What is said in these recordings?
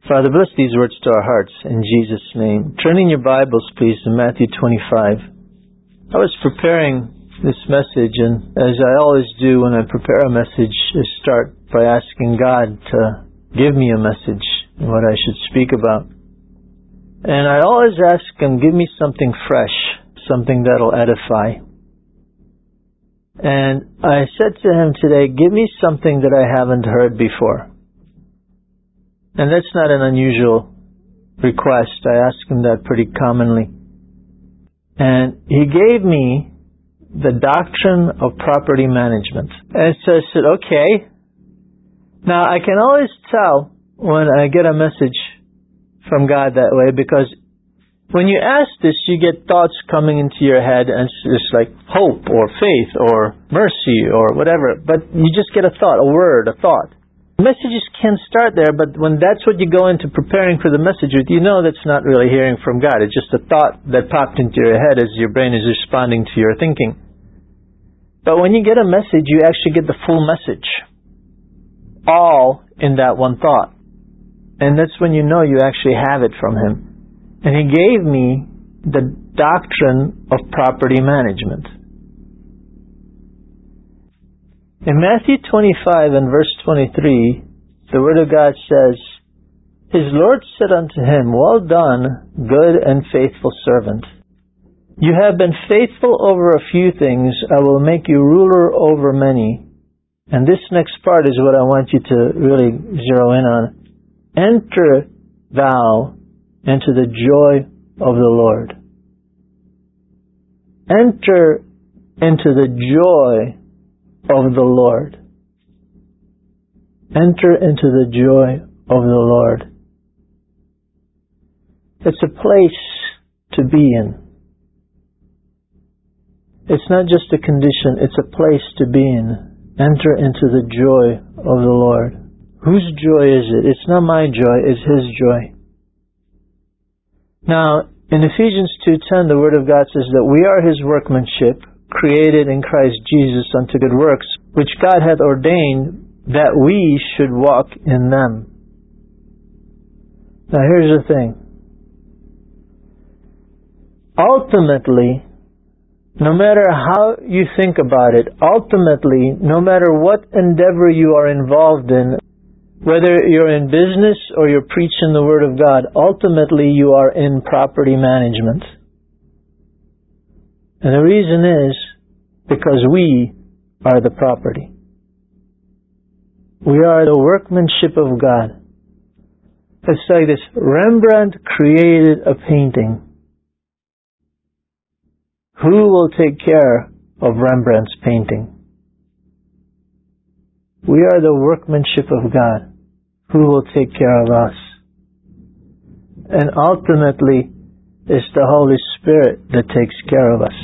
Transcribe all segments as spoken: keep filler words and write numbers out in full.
Father, bless these words to our hearts in Jesus' name. Turn in your Bibles, please, to Matthew twenty-five. I was preparing this message, and as I always do when I prepare a message, I start by asking God to give me a message and what I should speak about. And I always ask Him, give me something fresh, something that'll edify. And I said to Him today, give me something that I haven't heard before. And that's not an unusual request. I ask Him that pretty commonly. And He gave me the doctrine of property management. And so I said, okay. Now I can always tell when I get a message from God that way, because when you ask this, you get thoughts coming into your head, and it's like hope or faith or mercy or whatever. But you just get a thought, a word, a thought. Messages can start there, but when that's what you go into preparing for the message with, you know that's not really hearing from God. It's just a thought that popped into your head as your brain is responding to your thinking. But when you get a message, you actually get the full message, all in that one thought. And that's when you know you actually have it from Him. And He gave me the doctrine of property management. In Matthew twenty-five and verse twenty-three, the Word of God says, His Lord said unto him, Well done, good and faithful servant. You have been faithful over a few things. I will make you ruler over many. And this next part is what I want you to really zero in on. Enter thou into the joy of the Lord. Enter into the joy of the Lord. Enter into the joy of the Lord. It's a place to be in. It's not just a condition, it's a place to be in. Enter into the joy of the Lord. Whose joy is it? It's not my joy, it's His joy. Now, in Ephesians two ten, the Word of God says that we are His workmanship, created in Christ Jesus unto good works, which God hath ordained that we should walk in them. Now here's the thing. Ultimately, no matter how you think about it, ultimately, no matter what endeavor you are involved in, whether you're in business or you're preaching the Word of God, ultimately you are in property management. And the reason is because we are the property. We are the workmanship of God. It's like this. Rembrandt created a painting. Who will take care of Rembrandt's painting? We are the workmanship of God. Who will take care of us? And ultimately, it's the Holy Spirit that takes care of us.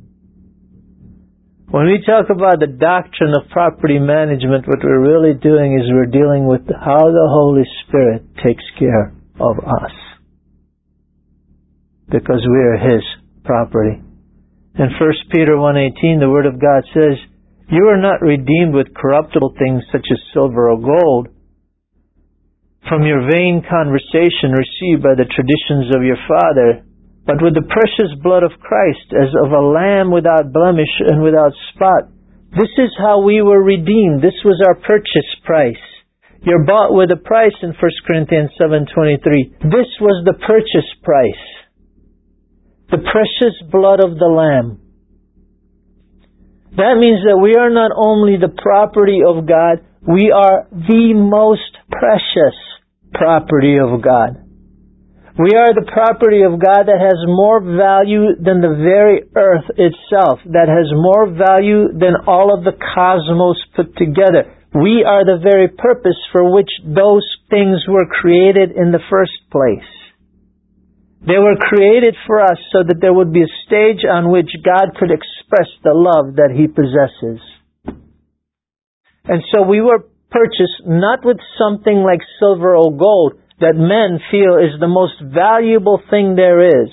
When we talk about the doctrine of property management, what we're really doing is we're dealing with how the Holy Spirit takes care of us. Because we are His property. In First Peter one eighteen, the Word of God says, You are not redeemed with corruptible things such as silver or gold, from your vain conversation received by the traditions of your father, but with the precious blood of Christ, as of a lamb without blemish and without spot. This is how we were redeemed. This was our purchase price. You're bought with a price in First Corinthians seven twenty-three. This was the purchase price. The precious blood of the Lamb. That means that we are not only the property of God, we are the most precious property of God. We are the property of God that has more value than the very earth itself, that has more value than all of the cosmos put together. We are the very purpose for which those things were created in the first place. They were created for us so that there would be a stage on which God could express the love that He possesses. And so we were purchased not with something like silver or gold that men feel is the most valuable thing there is.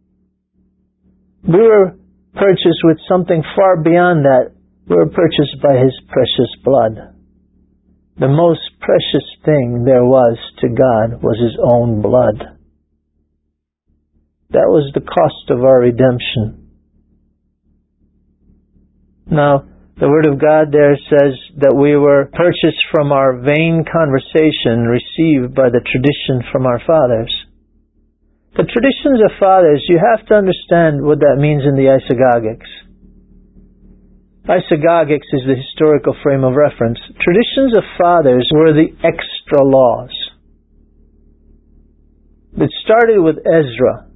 We were purchased with something far beyond that. We were purchased by His precious blood. the most precious thing there was to God was His own blood. That was the cost of our redemption. Now, the Word of God there says that we were purchased from our vain conversation received by the tradition from our fathers. The traditions of fathers, you have to understand what that means in the Isagogics. Isagogics is the historical frame of reference. Traditions of fathers were the extra laws. It started with Ezra.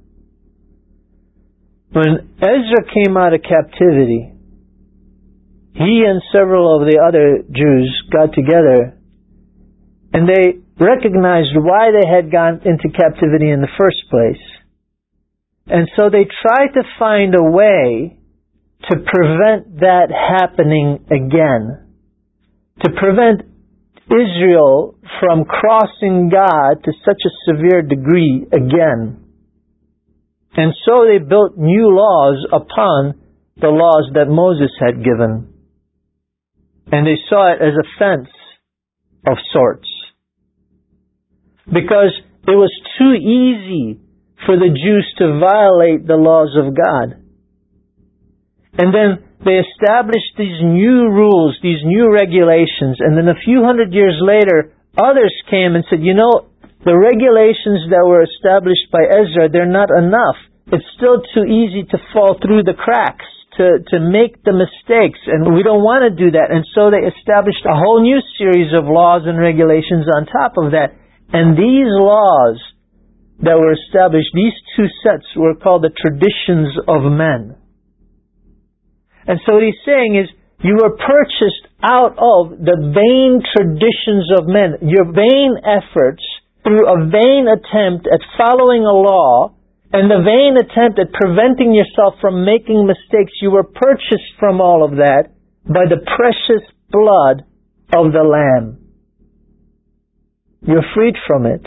When Ezra came out of captivity, he and several of the other Jews got together and they recognized why they had gone into captivity in the first place. And so they tried to find a way to prevent that happening again. To prevent Israel from crossing God to such a severe degree again. And so they built new laws upon the laws that Moses had given. And they saw it as a fence of sorts. Because it was too easy for the Jews to violate the laws of God. And then they established these new rules, these new regulations, and then a few hundred years later, others came and said, you know, the regulations that were established by Ezra, they're not enough. It's still too easy to fall through the cracks, to, to make the mistakes, and we don't want to do that. And so they established a whole new series of laws and regulations on top of that. And these laws that were established, these two sets were called the traditions of men. And so what he's saying is, you were purchased out of the vain traditions of men, your vain efforts through a vain attempt at following a law, and the vain attempt at preventing yourself from making mistakes. You were purchased from all of that by the precious blood of the Lamb. You're freed from it.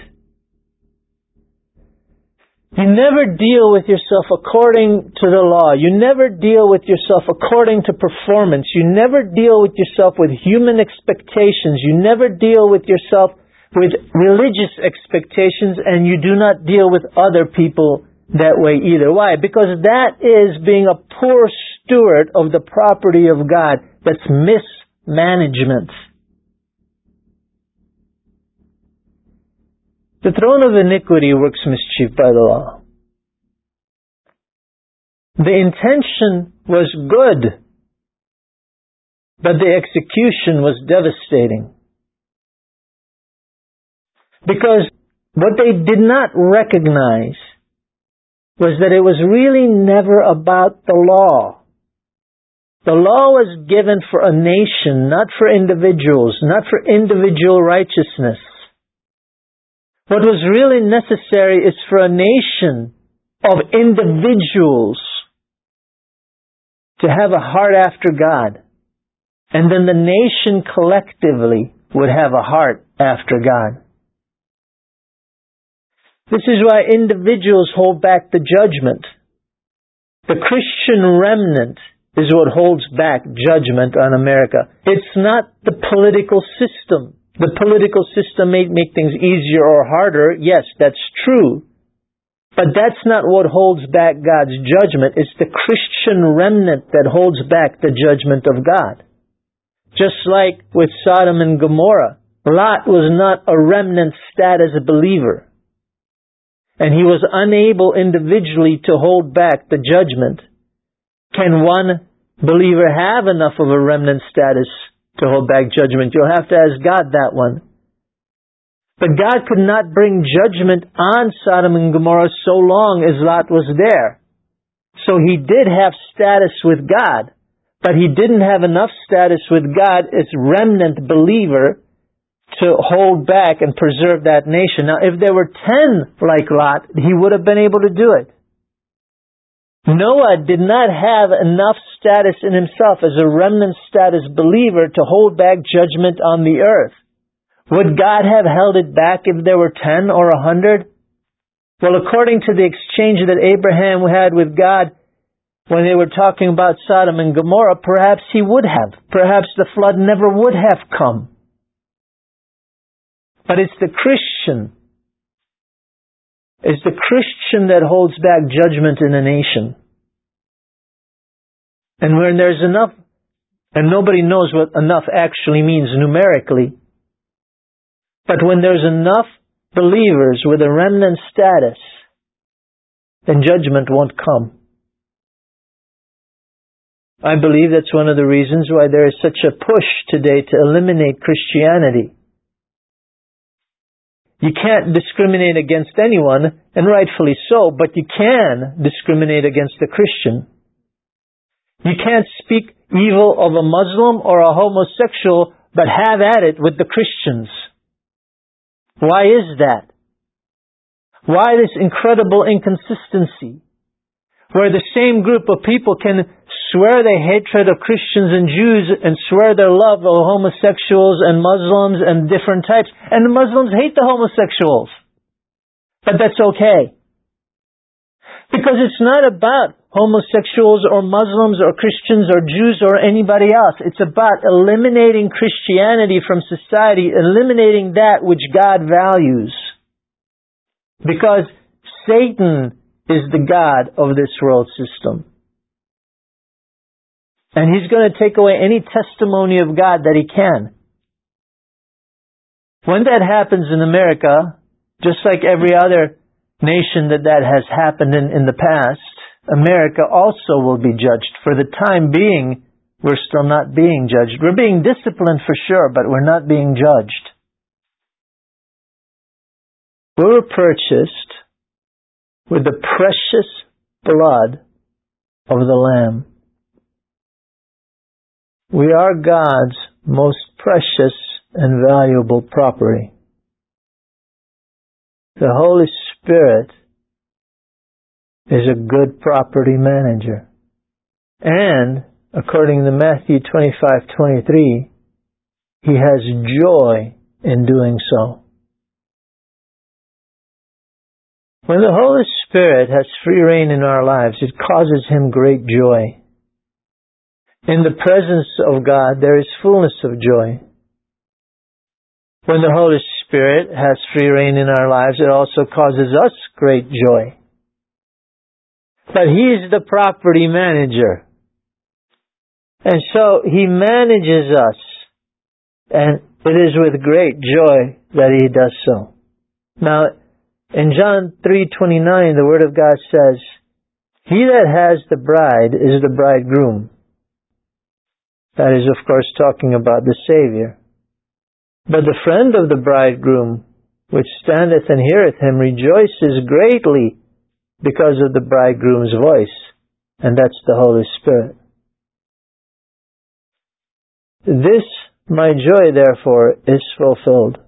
You never deal with yourself according to the law. You never deal with yourself according to performance. You never deal with yourself with human expectations. You never deal with yourself with religious expectations, and you do not deal with other people that way either. Why? Because that is being a poor steward of the property of God. That's mismanagement. The throne of iniquity works mischief by the law. The intention was good, but the execution was devastating. Because what they did not recognize was that it was really never about the law. The law was given for a nation, not for individuals, not for individual righteousness. What was really necessary is for a nation of individuals to have a heart after God. And then the nation collectively would have a heart after God. This is why individuals hold back the judgment. The Christian remnant is what holds back judgment on America. It's not the political system. The political system may make things easier or harder. Yes, that's true. But that's not what holds back God's judgment. It's the Christian remnant that holds back the judgment of God. Just like with Sodom and Gomorrah, Lot was not a remnant stat as a believer. And he was unable individually to hold back the judgment. Can one believer have enough of a remnant status to hold back judgment? You'll have to ask God that one. But God could not bring judgment on Sodom and Gomorrah so long as Lot was there. So he did have status with God, but he didn't have enough status with God as remnant believer to hold back and preserve that nation. Now, if there were ten like Lot, he would have been able to do it. Noah did not have enough status in himself as a remnant status believer to hold back judgment on the earth. Would God have held it back if there were ten or a hundred? Well, according to the exchange that Abraham had with God when they were talking about Sodom and Gomorrah, perhaps he would have. Perhaps the flood never would have come. But it's the Christian. It's the Christian that holds back judgment in a nation. And when there's enough, and nobody knows what enough actually means numerically, but when there's enough believers with a remnant status, then judgment won't come. I believe that's one of the reasons why there is such a push today to eliminate Christianity. You can't discriminate against anyone, and rightfully so, but you can discriminate against a Christian. You can't speak evil of a Muslim or a homosexual, but have at it with the Christians. Why is that? Why this incredible inconsistency? Where the same group of people can swear their hatred of Christians and Jews and swear their love of homosexuals and Muslims and different types. And the Muslims hate the homosexuals. But that's okay. Because it's not about homosexuals or Muslims or Christians or Jews or anybody else. It's about eliminating Christianity from society, eliminating that which God values. Because Satan is the God of this world system. And he's going to take away any testimony of God that he can. When that happens in America, just like every other nation that that has happened in, in the past, America also will be judged. For the time being, we're still not being judged. We're being disciplined for sure, but we're not being judged. We were purchased with the precious blood of the Lamb. We are God's most precious and valuable property. The Holy Spirit is a good property manager. And, according to Matthew twenty-five twenty-three, he has joy in doing so. When the Holy Spirit has free reign in our lives, it causes him great joy. In the presence of God, there is fullness of joy. When the Holy Spirit has free reign in our lives, it also causes us great joy. But he is the property manager. And so he manages us. And it is with great joy that he does so. Now, in John three twenty-nine, the Word of God says, "He that has the bride is the bridegroom." That is, of course, talking about the Savior. "But the friend of the bridegroom, which standeth and heareth him, rejoices greatly because of the bridegroom's voice." And that's the Holy Spirit. "This my joy, therefore, is fulfilled."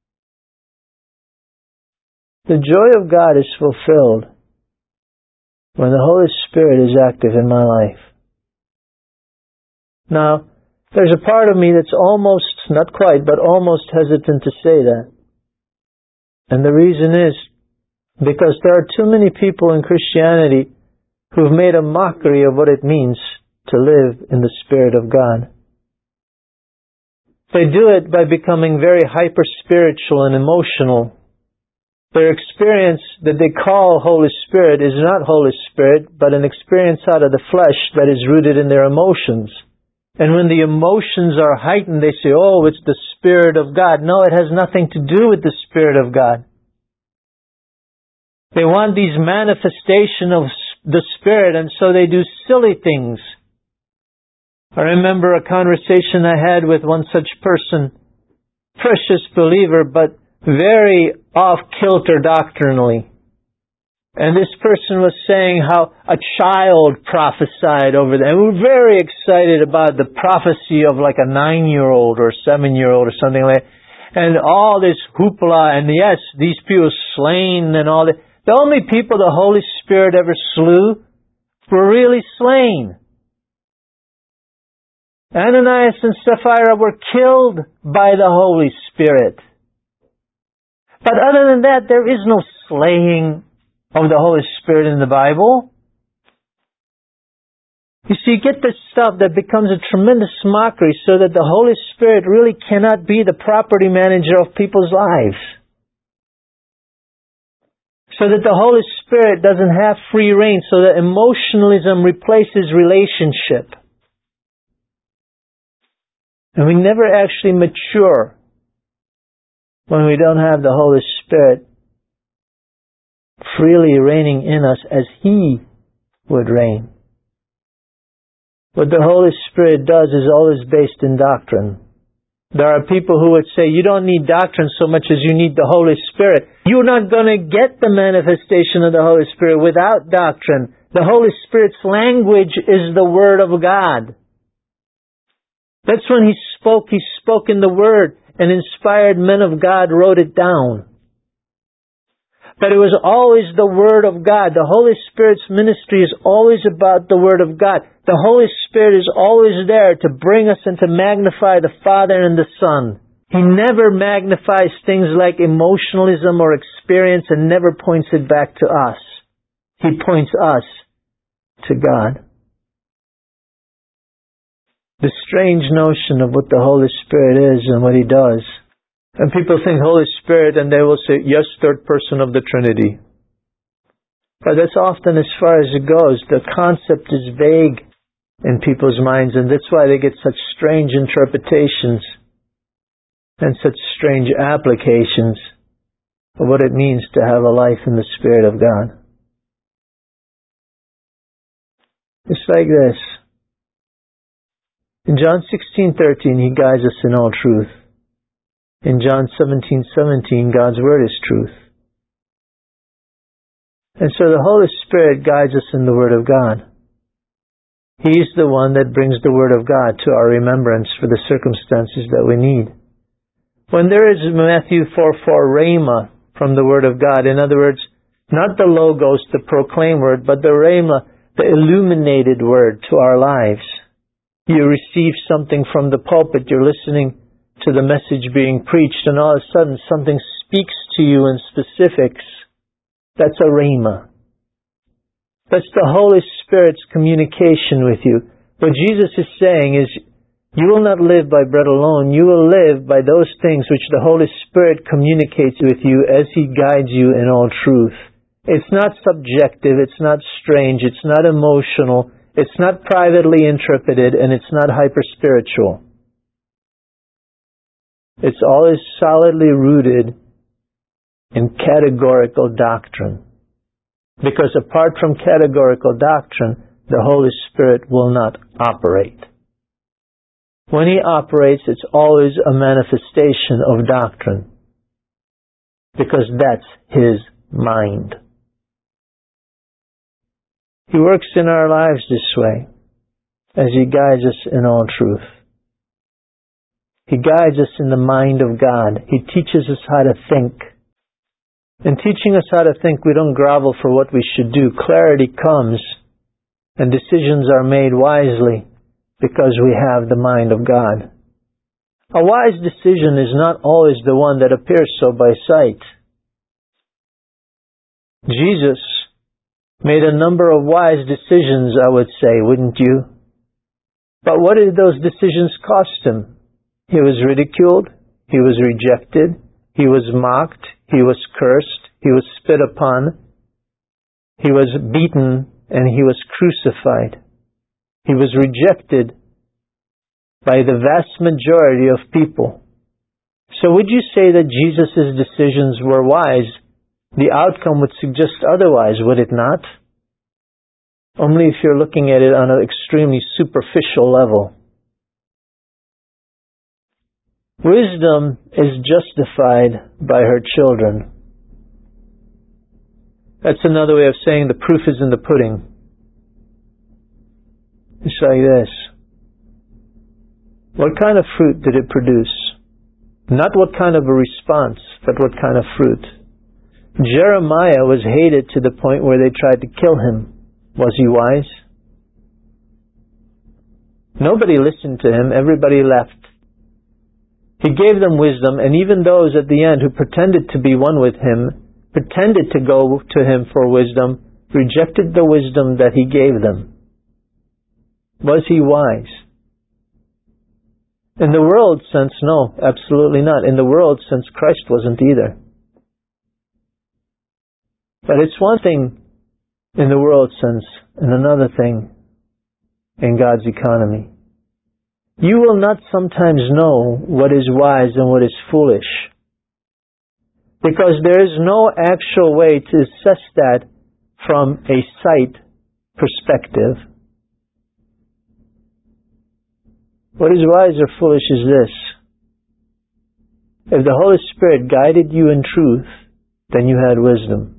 The joy of God is fulfilled when the Holy Spirit is active in my life. Now, there's a part of me that's almost, not quite, but almost hesitant to say that. And the reason is because there are too many people in Christianity who've made a mockery of what it means to live in the Spirit of God. They do it by becoming very hyper-spiritual and emotional. Their experience that they call Holy Spirit is not Holy Spirit, but an experience out of the flesh that is rooted in their emotions. And when the emotions are heightened, they say, "Oh, it's the Spirit of God." No, it has nothing to do with the Spirit of God. They want these manifestations of the Spirit, and so they do silly things. I remember a conversation I had with one such person, precious believer, but very off-kilter doctrinally. And this person was saying how a child prophesied over them. And we were very excited about the prophecy of like a nine-year-old or seven-year-old or something like that. And all this hoopla, and yes, these people slain and all that. The only people the Holy Spirit ever slew were really slain. Ananias and Sapphira were killed by the Holy Spirit. But other than that, there is no slaying of the Holy Spirit in the Bible. You see, you get this stuff that becomes a tremendous mockery so that the Holy Spirit really cannot be the property manager of people's lives. So that the Holy Spirit doesn't have free reign, so that emotionalism replaces relationship. And we never actually mature when we don't have the Holy Spirit freely reigning in us as He would reign. What the Holy Spirit does is always based in doctrine. There are people who would say, you don't need doctrine so much as you need the Holy Spirit. You're not going to get the manifestation of the Holy Spirit without doctrine. The Holy Spirit's language is the Word of God. That's when He spoke, He spoke in the Word, and inspired men of God wrote it down. But it was always the Word of God. The Holy Spirit's ministry is always about the Word of God. The Holy Spirit is always there to bring us and to magnify the Father and the Son. He never magnifies things like emotionalism or experience and never points it back to us. He points us to God. The strange notion of what the Holy Spirit is and what He does. And people think Holy Spirit and they will say, yes, third person of the Trinity. But that's often as far as it goes. The concept is vague in people's minds, and that's why they get such strange interpretations and such strange applications of what it means to have a life in the Spirit of God. It's like this. In John sixteen thirteen, He guides us in all truth. In John seventeen seventeen, God's Word is truth. And so the Holy Spirit guides us in the Word of God. He's the one that brings the Word of God to our remembrance for the circumstances that we need. When there is Matthew four four rhema from the Word of God, in other words, not the logos, the proclaimed Word, but the rhema, the illuminated Word to our lives. You receive something from the pulpit, you're listening to the message being preached, and all of a sudden something speaks to you in specifics. That's a rhema. That's the Holy Spirit's communication with you. What Jesus is saying is, you will not live by bread alone. You will live by those things which the Holy Spirit communicates with you as He guides you in all truth. It's not subjective. It's not strange. It's not emotional. It's not privately interpreted, and it's not hyper-spiritual. It's always solidly rooted in categorical doctrine. Because apart from categorical doctrine, the Holy Spirit will not operate. When He operates, it's always a manifestation of doctrine. Because that's His mind. He works in our lives this way, as He guides us in all truth. He guides us in the mind of God. He teaches us how to think. In teaching us how to think, we don't grovel for what we should do. Clarity comes, and decisions are made wisely because we have the mind of God. A wise decision is not always the one that appears so by sight. Jesus made a number of wise decisions, I would say, wouldn't you? But what did those decisions cost Him? He was ridiculed, He was rejected, He was mocked, He was cursed, He was spit upon, He was beaten, and He was crucified. He was rejected by the vast majority of people. So would you say that Jesus' decisions were wise? The outcome would suggest otherwise, would it not? Only if you're looking at it on an extremely superficial level. Wisdom is justified by her children. That's another way of saying the proof is in the pudding. It's like this. What kind of fruit did it produce? Not what kind of a response, but what kind of fruit. Jeremiah was hated to the point where they tried to kill him. Was he wise? Nobody listened to him. Everybody left. He gave them wisdom, and even those at the end who pretended to be one with him, pretended to go to him for wisdom, rejected the wisdom that he gave them. Was he wise? In the world sense, no, absolutely not. In the world sense, Christ wasn't either. But it's one thing in the world sense and another thing in God's economy. You will not sometimes know what is wise and what is foolish, because there is no actual way to assess that from a sight perspective. What is wise or foolish is this: if the Holy Spirit guided you in truth, then you had wisdom.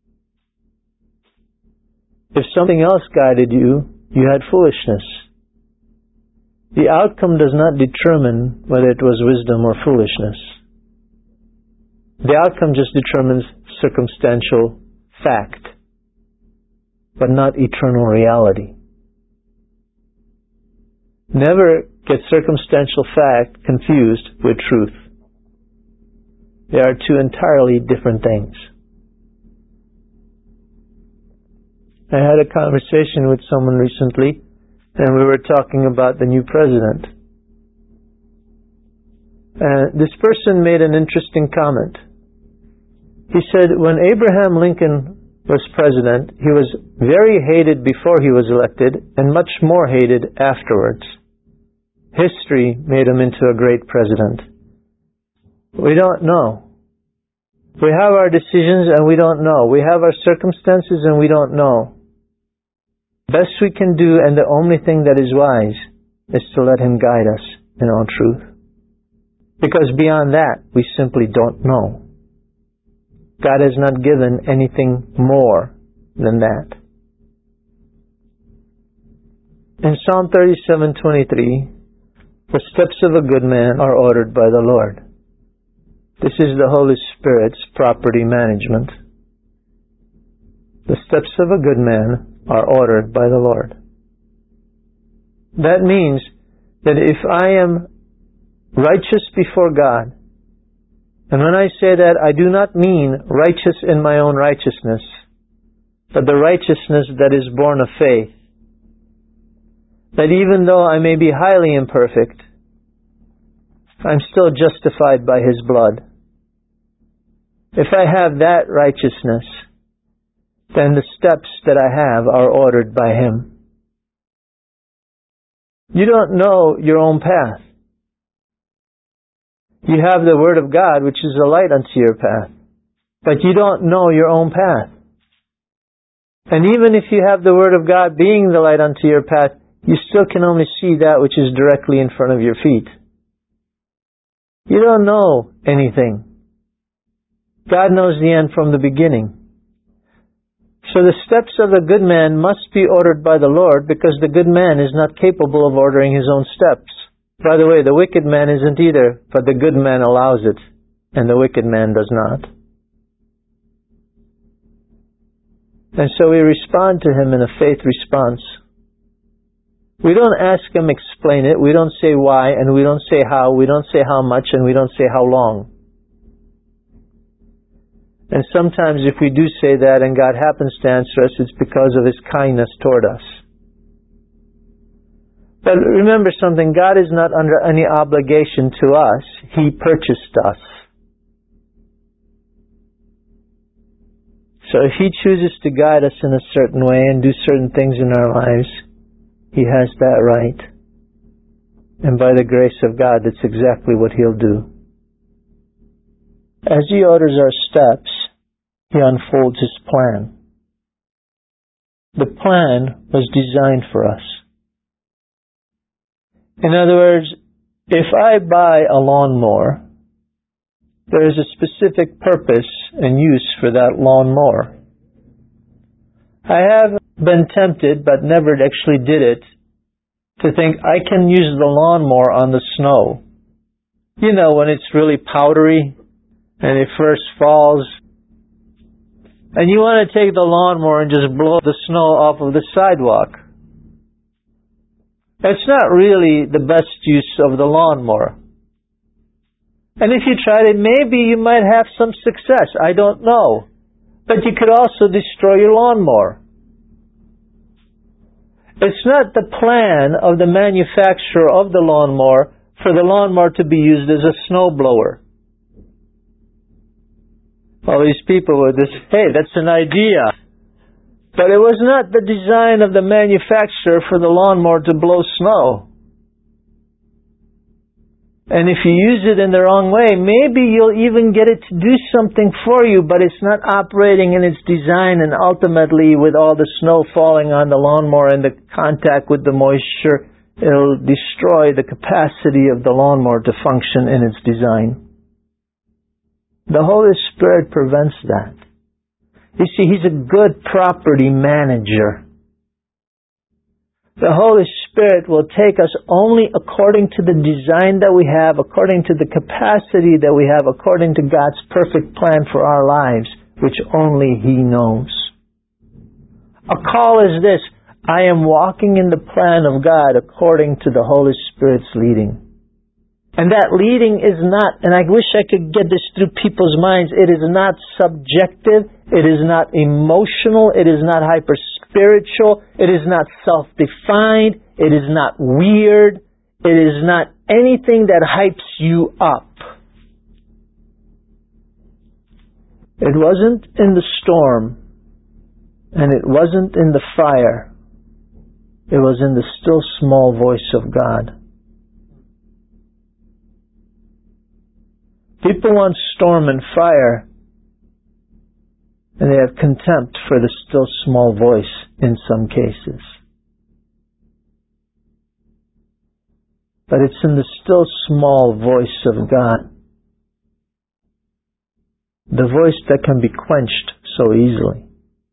If something else guided you, you had foolishness. The outcome does not determine whether it was wisdom or foolishness. The outcome just determines circumstantial fact, but not eternal reality. Never get circumstantial fact confused with truth. They are two entirely different things. I had a conversation with someone recently, and we were talking about the new president. Uh, this person made an interesting comment. He said when Abraham Lincoln was president, he was very hated before he was elected and much more hated afterwards. History made him into a great president. We don't know. We have our decisions and we don't know. We have our circumstances and we don't know. Best we can do, and the only thing that is wise, is to let Him guide us in all truth. Because beyond that, we simply don't know. God has not given anything more than that. In Psalm thirty-seven twenty-three, the steps of a good man are ordered by the Lord. This is the Holy Spirit's property management. The steps of a good man are ordered by the Lord. That means that if I am righteous before God, and when I say that, I do not mean righteous in my own righteousness, but the righteousness that is born of faith. That even though I may be highly imperfect, I'm still justified by His blood. If I have that righteousness, then the steps that I have are ordered by Him. You don't know your own path. You have the Word of God, which is a light unto your path, but you don't know your own path. And even if you have the Word of God being the light unto your path, you still can only see that which is directly in front of your feet. You don't know anything. God knows the end from the beginning. So the steps of a good man must be ordered by the Lord, because the good man is not capable of ordering his own steps. By the way, the wicked man isn't either, but the good man allows it, and the wicked man does not. And so we respond to Him in a faith response. We don't ask Him explain it, we don't say why, and we don't say how, we don't say how much, and we don't say how long. And sometimes if we do say that and God happens to answer us, it's because of His kindness toward us. But remember something, God is not under any obligation to us. He purchased us. So if He chooses to guide us in a certain way and do certain things in our lives, He has that right. And by the grace of God, that's exactly what He'll do. As He orders our steps, He unfolds His plan. The plan was designed for us. In other words, if I buy a lawnmower, there is a specific purpose and use for that lawnmower. I have been tempted, but never actually did it, to think I can use the lawnmower on the snow. You know, when it's really powdery and it first falls, and you want to take the lawnmower and just blow the snow off of the sidewalk. That's not really the best use of the lawnmower. And if you tried it, maybe you might have some success. I don't know. But you could also destroy your lawnmower. It's not the plan of the manufacturer of the lawnmower for the lawnmower to be used as a snowblower. All these people were this, hey, that's an idea. But it was not the design of the manufacturer for the lawnmower to blow snow. And if you use it in the wrong way, maybe you'll even get it to do something for you, but it's not operating in its design, and ultimately with all the snow falling on the lawnmower and the contact with the moisture, it'll destroy the capacity of the lawnmower to function in its design. The Holy Spirit prevents that. You see, He's a good property manager. The Holy Spirit will take us only according to the design that we have, according to the capacity that we have, according to God's perfect plan for our lives, which only He knows. A call is this: I am walking in the plan of God according to the Holy Spirit's leading. And that leading is not, and I wish I could get this through people's minds, it is not subjective, it is not emotional, it is not hyper-spiritual, it is not self-defined, it is not weird, it is not anything that hypes you up. It wasn't in the storm, and it wasn't in the fire, it was in the still small voice of God. People want storm and fire, and they have contempt for the still small voice in some cases. But it's in the still small voice of God, the voice that can be quenched so easily.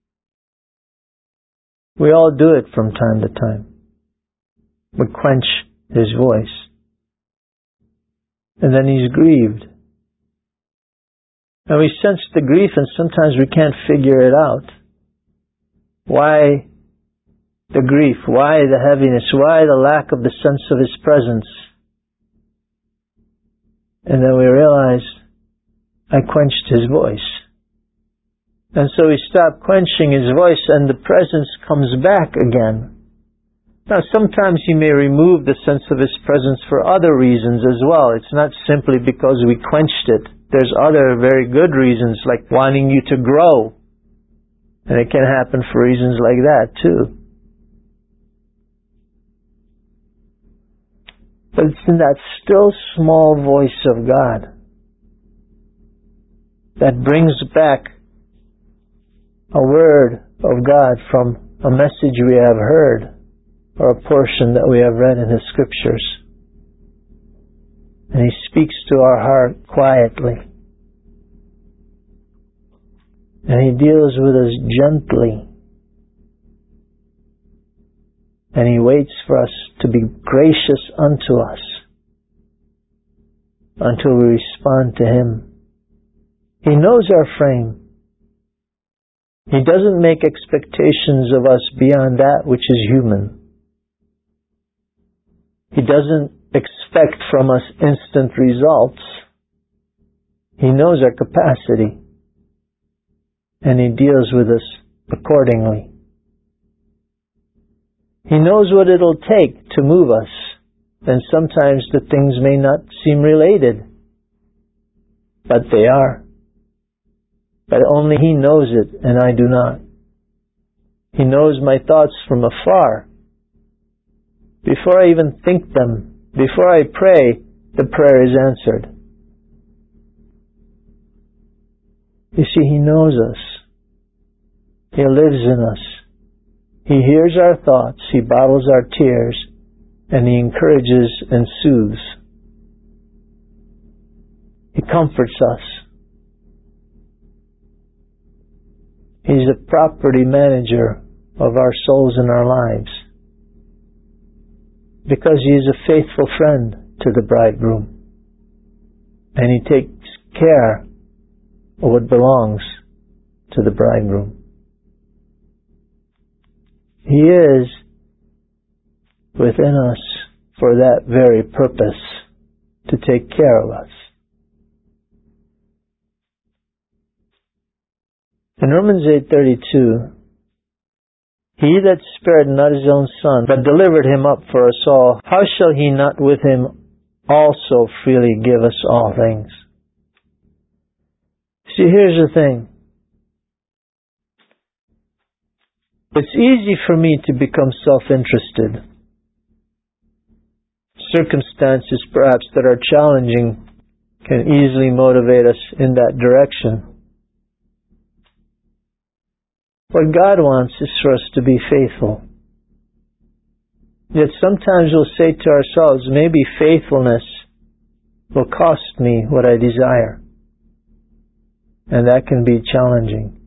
We all do it from time to time. We quench His voice. And then He's grieved. And we sense the grief, and sometimes we can't figure it out. Why the grief? Why the heaviness? Why the lack of the sense of His presence? And then we realize, I quenched His voice. And so we stop quenching His voice, and the presence comes back again. Now, sometimes He may remove the sense of His presence for other reasons as well. It's not simply because we quenched it. There's other very good reasons, like wanting you to grow. And it can happen for reasons like that too. But it's in that still small voice of God that brings back a word of God from a message we have heard or a portion that we have read in His Scriptures. And He speaks to our heart quietly. And He deals with us gently. And He waits for us to be gracious unto us until we respond to Him. He knows our frame. He doesn't make expectations of us beyond that which is human. He doesn't expect from us instant results. He knows our capacity, and He deals with us accordingly. He knows what it'll take to move us, and sometimes the things may not seem related, but they are. But only He knows it, and I do not. He knows my thoughts from afar. Before I even think them, before I pray, the prayer is answered. You see, He knows us. He lives in us. He hears our thoughts. He bottles our tears. And He encourages and soothes. He comforts us. He's a property manager of our souls and our lives. Because He is a faithful friend to the bridegroom. And He takes care of what belongs to the bridegroom. He is within us for that very purpose, to take care of us. In Romans eight thirty-two, He that spared not his own Son, but delivered him up for us all, how shall he not with him also freely give us all things? See, here's the thing. It's easy for me to become self-interested. Circumstances, perhaps, that are challenging can easily motivate us in that direction. What God wants is for us to be faithful. Yet sometimes we'll say to ourselves, maybe faithfulness will cost me what I desire. And that can be challenging.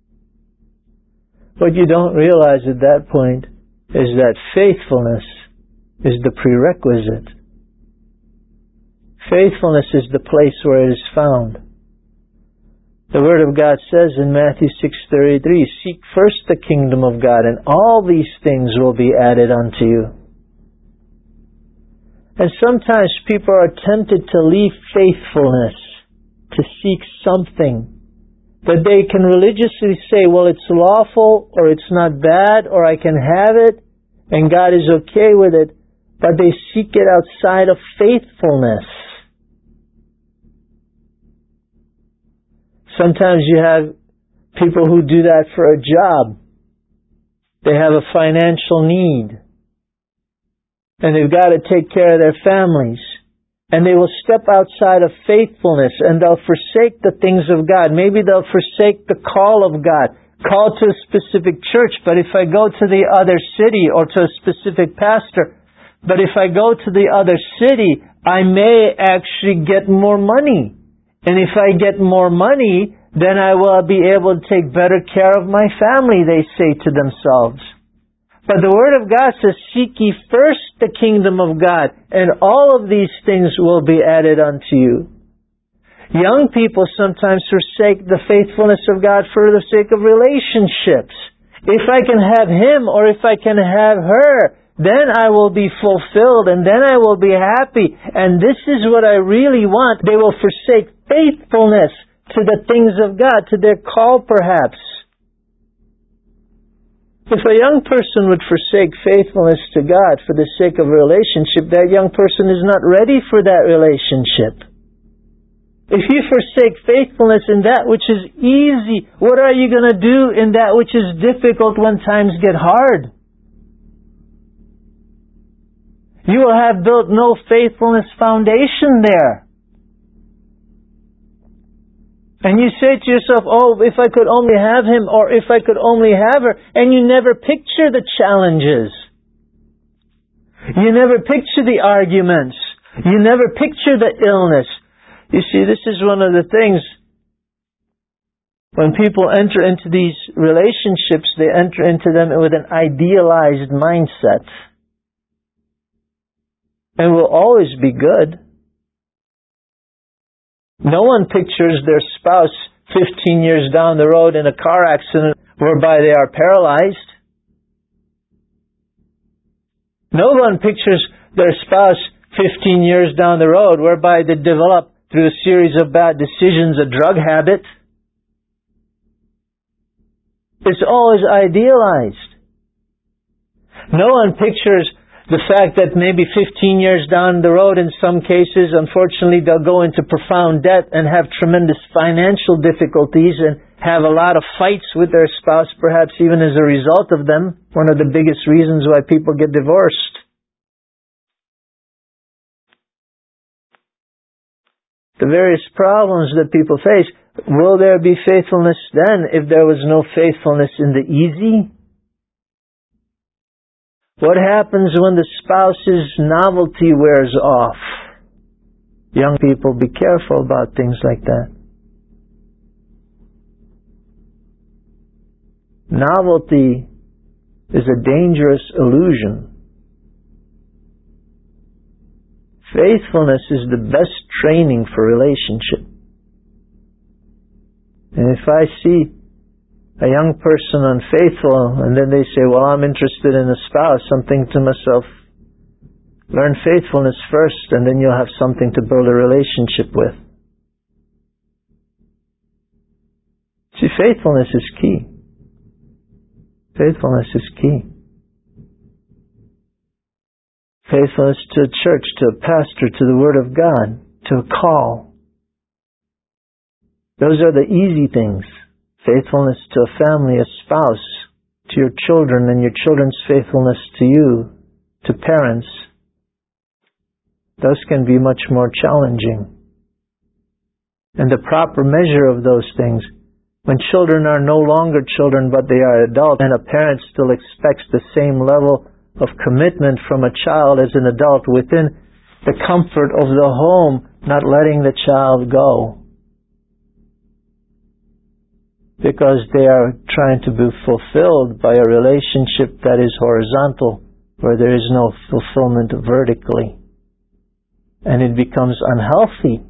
What you don't realize at that point is that faithfulness is the prerequisite. Faithfulness is the place where it is found. The Word of God says in Matthew six thirty-three, seek first the kingdom of God, and all these things will be added unto you. And sometimes people are tempted to leave faithfulness to seek something that they can religiously say, well, it's lawful, or it's not bad, or I can have it, and God is okay with it, but they seek it outside of faithfulness. Sometimes you have people who do that for a job. They have a financial need, and they've got to take care of their families. And they will step outside of faithfulness, and they'll forsake the things of God. Maybe they'll forsake the call of God, call to a specific church, but if I go to the other city, or to a specific pastor, but if I go to the other city, I may actually get more money. And if I get more money, then I will be able to take better care of my family, they say to themselves. But the Word of God says, seek ye first the kingdom of God, and all of these things will be added unto you. Young people sometimes forsake the faithfulness of God for the sake of relationships. If I can have him, or if I can have her, then I will be fulfilled, and then I will be happy, and this is what I really want. They will forsake faithfulness to the things of God, to their call perhaps. If a young person would forsake faithfulness to God for the sake of a relationship, that young person is not ready for that relationship. If you forsake faithfulness in that which is easy, what are you going to do in that which is difficult when times get hard? You will have built no faithfulness foundation there. And you say to yourself, oh, if I could only have him, or if I could only have her, and you never picture the challenges. You never picture the arguments. You never picture the illness. You see, this is one of the things, when people enter into these relationships, they enter into them with an idealized mindset. And will always be good. No one pictures their spouse fifteen years down the road in a car accident whereby they are paralyzed. No one pictures their spouse fifteen years down the road whereby they develop, through a series of bad decisions, a drug habit. It's always idealized. No one pictures the fact that maybe fifteen years down the road, in some cases, unfortunately, they'll go into profound debt and have tremendous financial difficulties and have a lot of fights with their spouse, perhaps even as a result of them. One of the biggest reasons why people get divorced. The various problems that people face. Will there be faithfulness then if there was no faithfulness in the easy? What happens when the spouse's novelty wears off? Young people, be careful about things like that. Novelty is a dangerous illusion. Faithfulness is the best training for relationship. And if I see a young person unfaithful, and then they say, well, I'm interested in a spouse, I'm thinking to myself, learn faithfulness first, and then you'll have something to build a relationship with. See, faithfulness is key. Faithfulness is key. Faithfulness to a church, to a pastor, to the Word of God, to a call. Those are the easy things. Faithfulness to a family, a spouse, to your children, and your children's faithfulness to you, to parents. Those can be much more challenging. And the proper measure of those things, when children are no longer children but they are adults, and a parent still expects the same level of commitment from a child as an adult within the comfort of the home, not letting the child go because they are trying to be fulfilled by a relationship that is horizontal, where there is no fulfillment vertically, and it becomes unhealthy.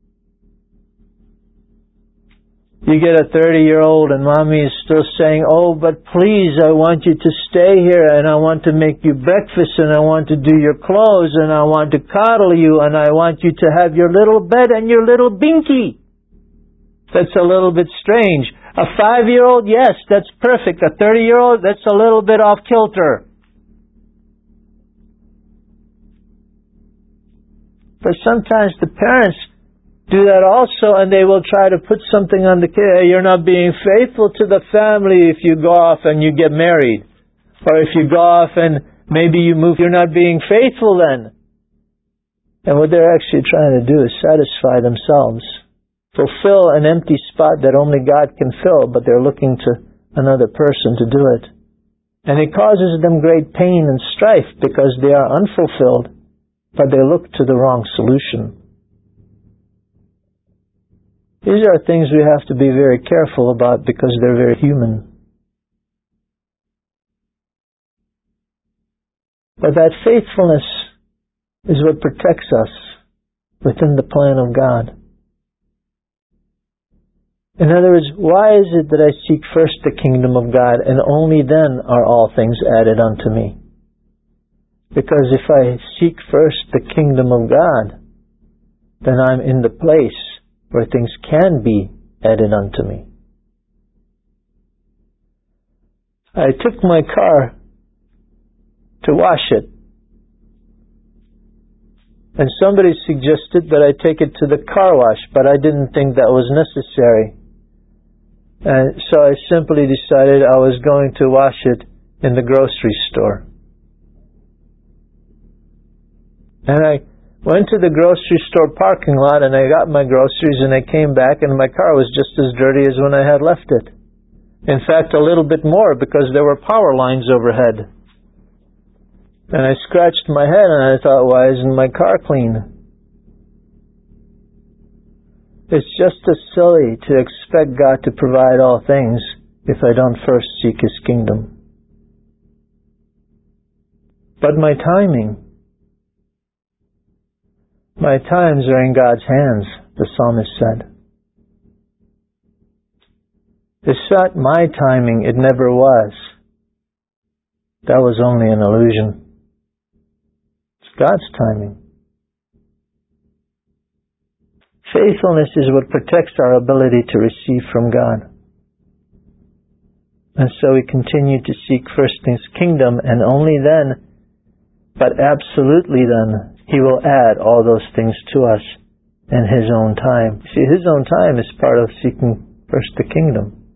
You get a thirty-year-old and mommy is still saying, oh, but please, I want you to stay here, and I want to make you breakfast, and I want to do your clothes, and I want to coddle you, and I want you to have your little bed and your little binky. That's a little bit strange. A five-year-old, yes, that's perfect. A thirty-year-old, that's a little bit off kilter. But sometimes the parents do that also, and they will try to put something on the kid. Hey, you're not being faithful to the family if you go off and you get married. Or if you go off and maybe you move, you're not being faithful then. And what they're actually trying to do is satisfy themselves. Fulfill an empty spot that only God can fill, but they're looking to another person to do it. And it causes them great pain and strife because they are unfulfilled, but they look to the wrong solution. These are things we have to be very careful about because they're very human. But that faithfulness is what protects us within the plan of God. In other words, why is it that I seek first the kingdom of God and only then are all things added unto me? Because if I seek first the kingdom of God, then I'm in the place where things can be added unto me. I took my car to wash it, and somebody suggested that I take it to the car wash, but I didn't think that was necessary. And so I simply decided I was going to wash it in the grocery store. And I went to the grocery store parking lot and I got my groceries and I came back and my car was just as dirty as when I had left it. In fact, a little bit more because there were power lines overhead. And I scratched my head and I thought, why isn't my car clean? It's just as silly to expect God to provide all things if I don't first seek His kingdom. But my timing, my times are in God's hands, the psalmist said. It's not my timing, it never was. That was only an illusion. It's God's timing. Faithfulness is what protects our ability to receive from God. And so we continue to seek first His kingdom, and only then, but absolutely then, He will add all those things to us in His own time. See, His own time is part of seeking first the kingdom.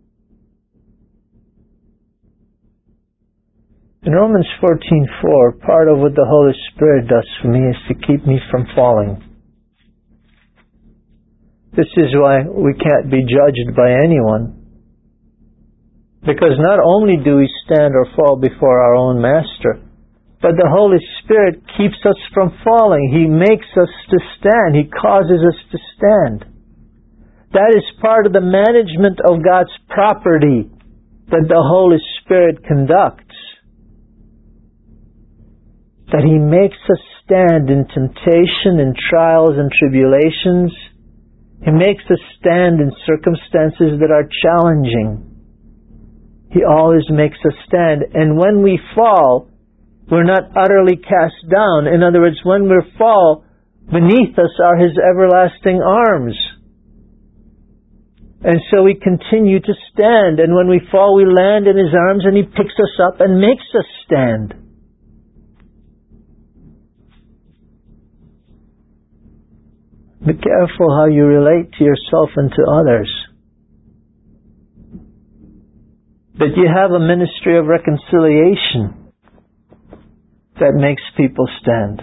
In Romans fourteen four, part of what the Holy Spirit does for me is to keep me from falling. This is why we can't be judged by anyone. Because not only do we stand or fall before our own Master, but the Holy Spirit keeps us from falling. He makes us to stand. He causes us to stand. That is part of the management of God's property that the Holy Spirit conducts. That He makes us stand in temptation, in trials and tribulations. He makes us stand in circumstances that are challenging. He always makes us stand. And when we fall, we're not utterly cast down. In other words, when we fall, beneath us are His everlasting arms. And so we continue to stand, and when we fall, we land in His arms, and He picks us up and makes us stand. Be careful how you relate to yourself and to others. That you have a ministry of reconciliation that makes people stand.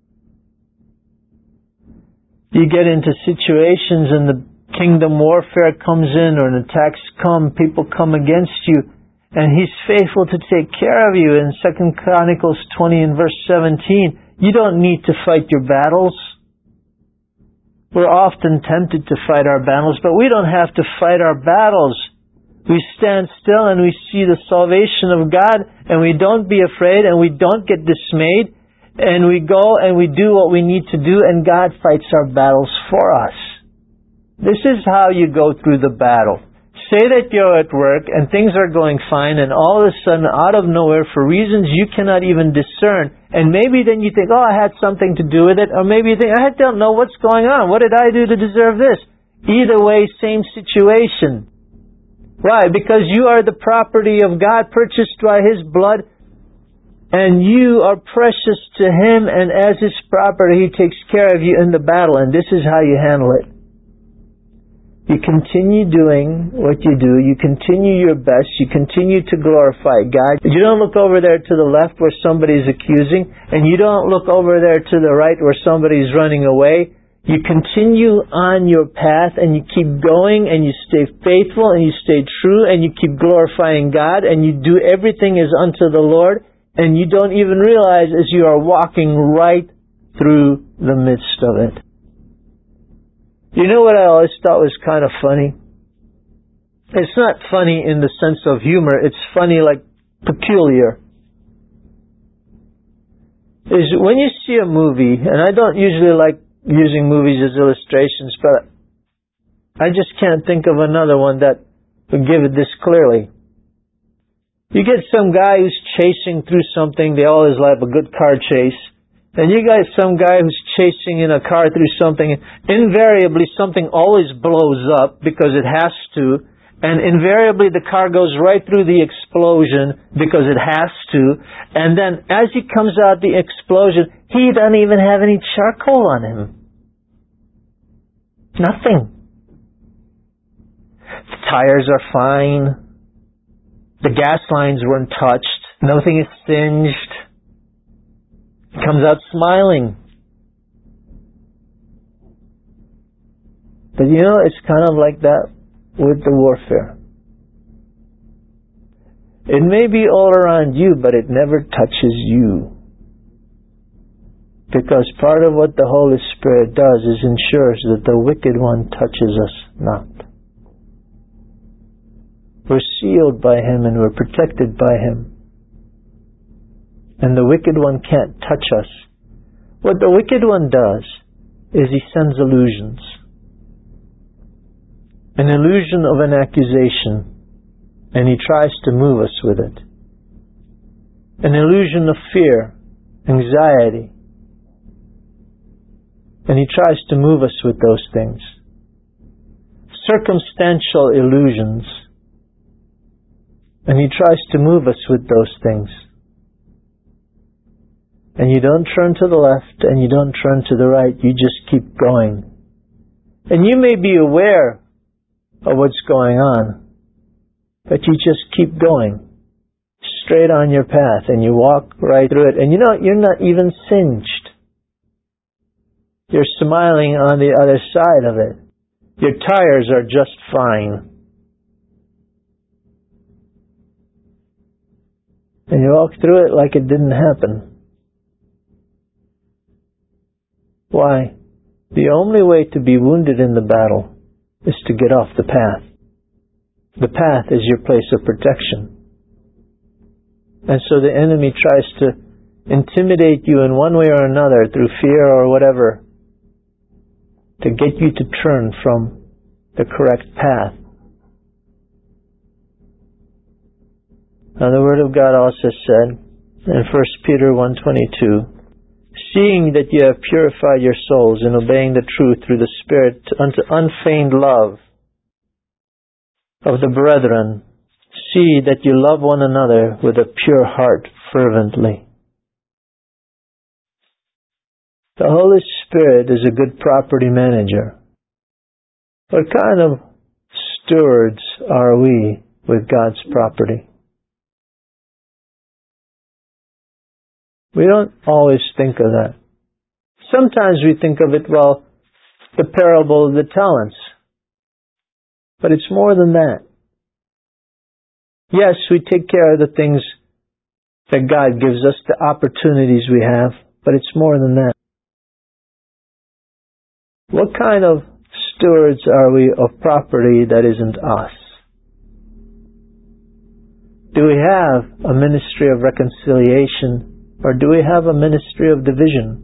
You get into situations and the kingdom warfare comes in, or an attacks come, people come against you, and He's faithful to take care of you. In Second Chronicles twenty and verse seventeen, you don't need to fight your battles. We're often tempted to fight our battles, but we don't have to fight our battles. We stand still and we see the salvation of God, and we don't be afraid and we don't get dismayed, and we go and we do what we need to do, and God fights our battles for us. This is how you go through the battle. Say that you're at work and things are going fine, and all of a sudden, out of nowhere, for reasons you cannot even discern, and maybe then you think, oh, I had something to do with it, or maybe you think, I don't know what's going on. What did I do to deserve this? Either way, same situation. Why? Because you are the property of God, purchased by His blood, and you are precious to Him, and as His property, He takes care of you in the battle, and this is how you handle it. You continue doing what you do. You continue your best. You continue to glorify God. You don't look over there to the left where somebody's accusing, and you don't look over there to the right where somebody's running away. You continue on your path, and you keep going, and you stay faithful, and you stay true, and you keep glorifying God, and you do everything as unto the Lord, and you don't even realize as you are walking right through the midst of it. You know what I always thought was kind of funny? It's not funny in the sense of humor. It's funny like peculiar. Is when you see a movie, and I don't usually like using movies as illustrations, but I just can't think of another one that would give it this clearly. You get some guy who's chasing through something. They always like a good car chase. And you got some guy who's chasing in a car through something. Invariably, something always blows up because it has to. And invariably, the car goes right through the explosion because it has to. And then, as he comes out the explosion, he doesn't even have any charcoal on him. Nothing. The tires are fine. The gas lines weren't touched. Nothing is singed. Comes out smiling. But you know, it's kind of like that with the warfare. It may be all around you, but it never touches you. Because part of what the Holy Spirit does is ensures that the wicked one touches us not. We're sealed by Him and we're protected by Him. And the wicked one can't touch us. What the wicked one does is he sends illusions. An illusion of an accusation, and he tries to move us with it. An illusion of fear, anxiety, and he tries to move us with those things. Circumstantial illusions, and he tries to move us with those things. And you don't turn to the left and you don't turn to the right. You just keep going. And you may be aware of what's going on, but you just keep going straight on your path and you walk right through it. And you know, you're not even singed. You're smiling on the other side of it. Your tires are just fine. And you walk through it like it didn't happen. Why? The only way to be wounded in the battle is to get off the path. The path is your place of protection. And so the enemy tries to intimidate you in one way or another through fear or whatever to get you to turn from the correct path. Now the Word of God also said in First Peter one twenty-two, seeing that you have purified your souls in obeying the truth through the Spirit unto unfeigned love, of the brethren, see that you love one another with a pure heart fervently. The Holy Spirit is a good property manager. What kind of stewards are we with God's property? We don't always think of that. Sometimes we think of it, well, the parable of the talents. But it's more than that. Yes, we take care of the things that God gives us, the opportunities we have, but it's more than that. What kind of stewards are we of property that isn't us? Do we have a ministry of reconciliation, or do we have a ministry of division?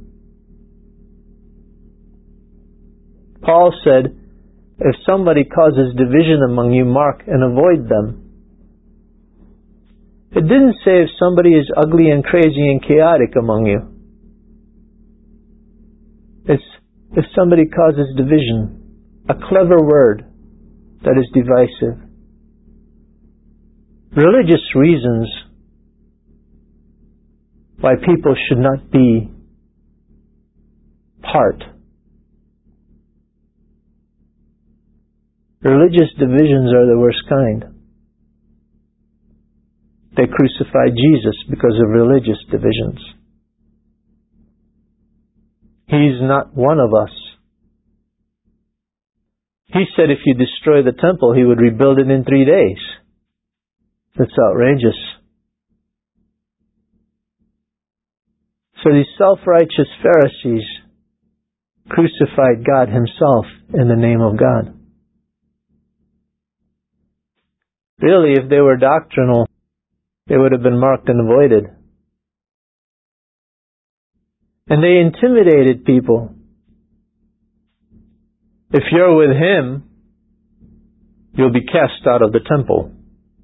Paul said, if somebody causes division among you, mark and avoid them. It didn't say if somebody is ugly and crazy and chaotic among you. It's if somebody causes division, a clever word that is divisive. Religious reasons why people should not be part. Religious divisions are the worst kind. They crucified Jesus because of religious divisions. He's not one of us. He said if you destroy the temple, He would rebuild it in three days. That's outrageous. So these self-righteous Pharisees crucified God Himself in the name of God. Really, if they were doctrinal, they would have been marked and avoided. And they intimidated people. If you're with Him, you'll be cast out of the temple.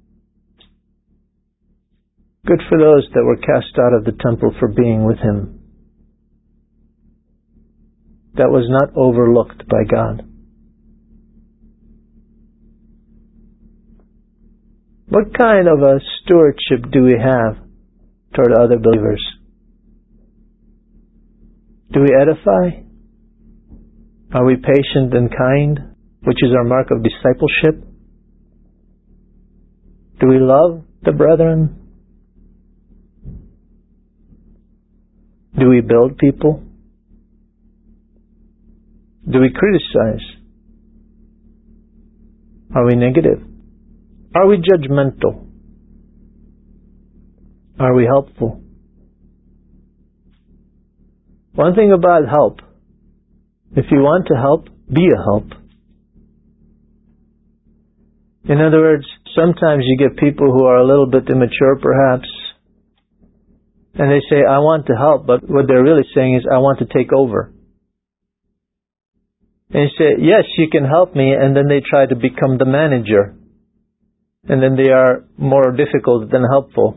Good for those that were cast out of the temple for being with Him. That was not overlooked by God. What kind of a stewardship do we have toward other believers? Do we edify? Are we patient and kind, which is our mark of discipleship? Do we love the brethren? Do we build people? Do we criticize? Are we negative? Are we judgmental? Are we helpful? One thing about help, if you want to help, be a help. In other words, sometimes you get people who are a little bit immature perhaps, and they say, I want to help, but what they're really saying is, I want to take over. And you say, yes, you can help me, and then they try to become the manager. And then they are more difficult than helpful.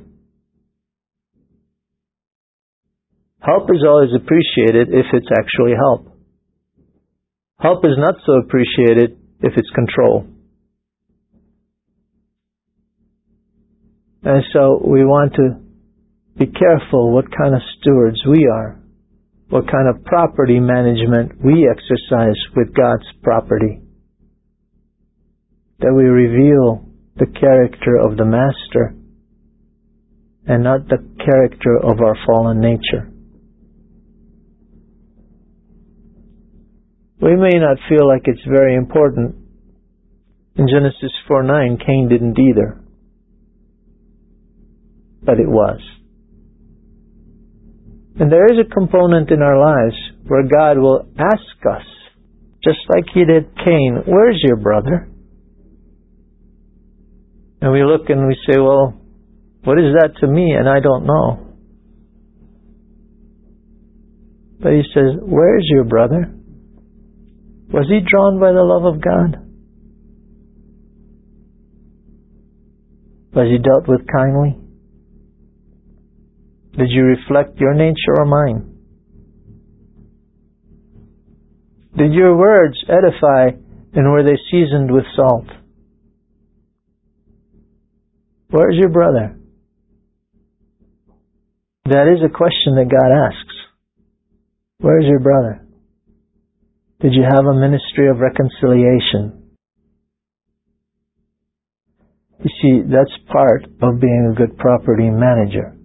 Help is always appreciated if it's actually help. Help is not so appreciated if it's control. And so we want to be careful what kind of stewards we are, what kind of property management we exercise with God's property, that we reveal the character of the Master and not the character of our fallen nature. We may not feel like it's very important. In Genesis four nine, Cain didn't either. But it was. And there is a component in our lives where God will ask us, just like He did Cain, where's your brother? And we look and we say, well, what is that to me? And I don't know. But He says, where's your brother? Was he drawn by the love of God? Was he dealt with kindly? Did you reflect your nature or mine? Did your words edify, and were they seasoned with salt? Where's your brother? That is a question that God asks. Where's your brother? Did you have a ministry of reconciliation? You see, that's part of being a good property manager.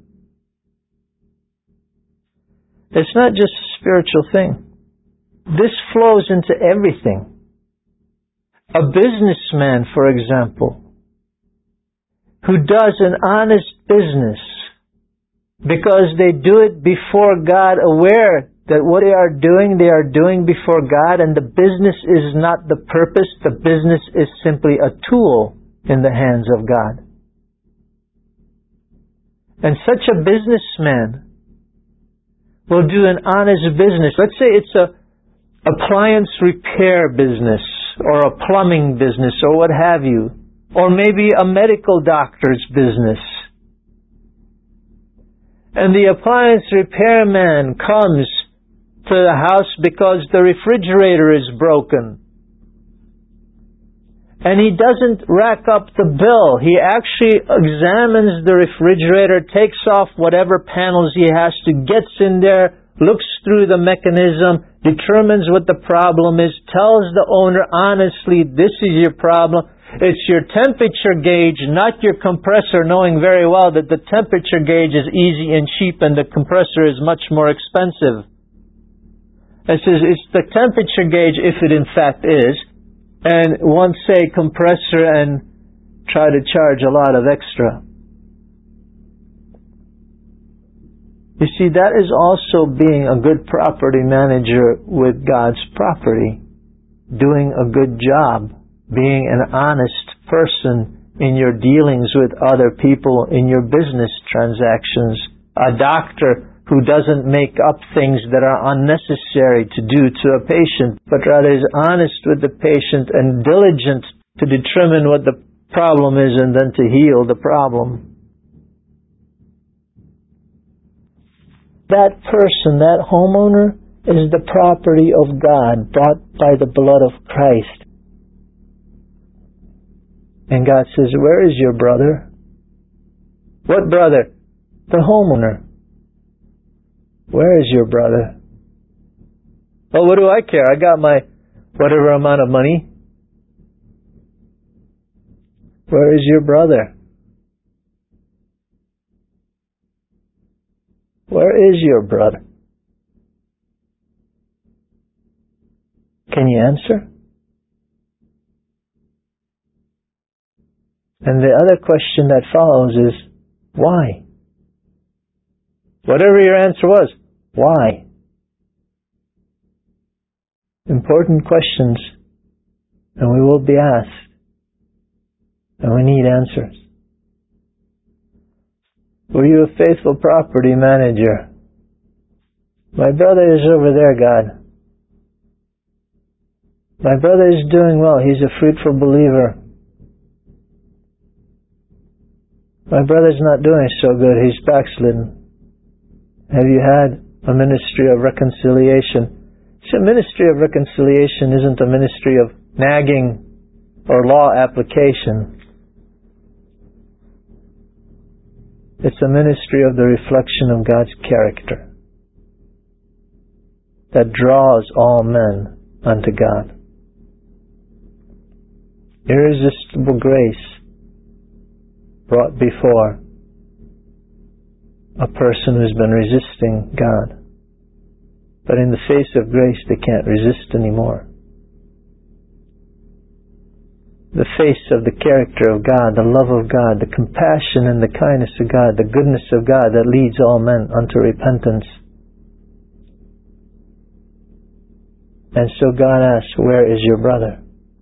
It's not just a spiritual thing. This flows into everything. A businessman, for example, who does an honest business because they do it before God, aware that what they are doing, they are doing before God, and the business is not the purpose, the business is simply a tool in the hands of God. And such a businessman will do an honest business. Let's say it's a appliance repair business, or a plumbing business, or what have you, or maybe a medical doctor's business. And the appliance repairman comes to the house because the refrigerator is broken. And he doesn't rack up the bill. He actually examines the refrigerator, takes off whatever panels he has to, gets in there, looks through the mechanism, determines what the problem is, tells the owner honestly, this is your problem. It's your temperature gauge, not your compressor, knowing very well that the temperature gauge is easy and cheap and the compressor is much more expensive. It says it's the temperature gauge, if it in fact is, and one say compressor and try to charge a lot of extra. You see, that is also being a good property manager with God's property, doing a good job, being an honest person in your dealings with other people, in your business transactions, a doctor who doesn't make up things that are unnecessary to do to a patient, but rather is honest with the patient and diligent to determine what the problem is and then to heal the problem. That person, that homeowner, is the property of God, bought by the blood of Christ. And God says, where is your brother? What brother? The homeowner. Where is your brother? Well, what do I care? I got my whatever amount of money. Where is your brother? Where is your brother? Can you answer? And the other question that follows is, why? Whatever your answer was, why? Important questions, and we will be asked, and we need answers. Were you a faithful property manager? My brother is over there, God. My brother is doing well. He's a fruitful believer. My brother's not doing so good. He's backslidden. Have you had a ministry of reconciliation? See, a ministry of reconciliation isn't a ministry of nagging or law application. It's a ministry of the reflection of God's character that draws all men unto God. Irresistible grace brought before a person who's been resisting God. But in the face of grace, they can't resist anymore. The face of the character of God, the love of God, the compassion and the kindness of God, the goodness of God that leads all men unto repentance. And so God asks, where is your brother?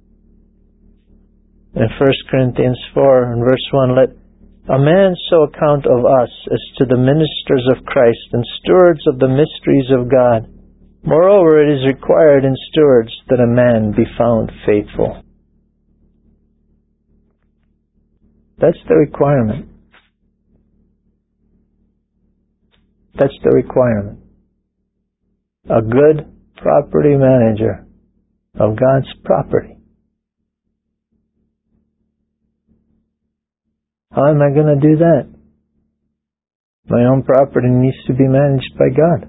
In First Corinthians four and verse one, let a man so account of us as to the ministers of Christ and stewards of the mysteries of God. Moreover, it is required in stewards that a man be found faithful. That's the requirement. That's the requirement. A good property manager of God's property. How am I going to do that? My own property needs to be managed by God.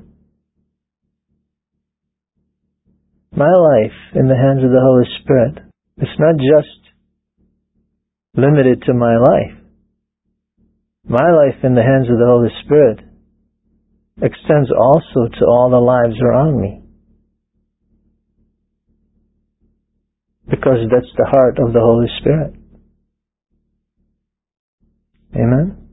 My life in the hands of the Holy Spirit is not just limited to my life. My life in the hands of the Holy Spirit extends also to all the lives around me. Because that's the heart of the Holy Spirit. Amen?